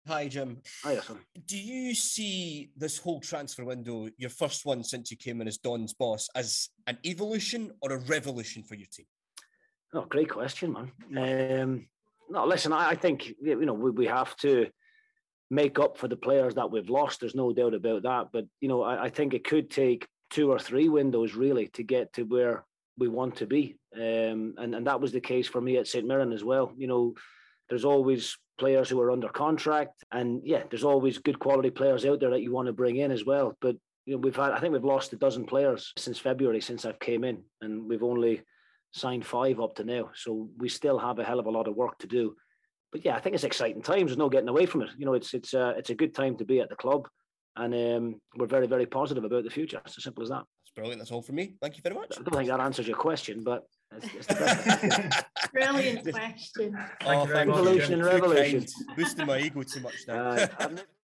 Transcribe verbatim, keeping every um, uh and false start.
Hi, Jim. Hi, Son. Do you see this whole transfer window, your first one since you came in as Don's boss, as an evolution or a revolution for your team? Oh, great question, man. Um, no, listen, I, I think you know we, we have to make up for the players that we've lost. There's no doubt about that. But you know, I, I think it could take two or three windows really to get to where we want to be, um, and and that was the case for me at Saint Mirren as well. You know, there's always players who are under contract, and yeah, there's always good quality players out there that you want to bring in as well. But you know, we've had, I think we've lost a dozen players since February, since I've came in, and we've only signed five up to now. So we still have a hell of a lot of work to do. But yeah, I think it's exciting times. There's no getting away from it. You know, it's it's uh, it's a good time to be at the club, and um, we're very very positive about the future. It's as simple as that. That's brilliant. That's all from me. Thank you very much. I don't think that answers your question, but it's, it's the best. Brilliant question. Oh, thank you. Evolution and revolution. Boosting my ego too much now. Uh,